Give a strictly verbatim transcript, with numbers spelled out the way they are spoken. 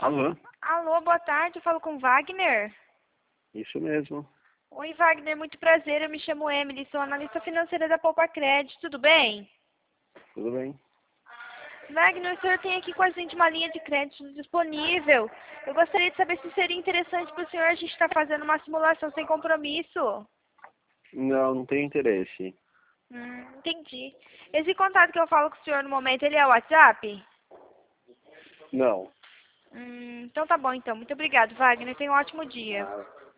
Alô? Alô, boa tarde, eu falo com Wagner. Isso mesmo. Oi, Wagner, muito prazer, eu me chamo Emily, sou analista financeira da Poupa Crédito, tudo bem? Tudo bem? Wagner, o senhor tem aqui com a gente uma linha de crédito disponível. Eu gostaria de saber se seria interessante para o senhor a gente estar fazendo uma simulação sem compromisso. Não, não tenho interesse. Hum, entendi. Esse contato que eu falo com o senhor no momento, ele é o WhatsApp? Não. Hum, então tá bom, então. Muito obrigado, Wagner. Tenha um ótimo dia. Ah,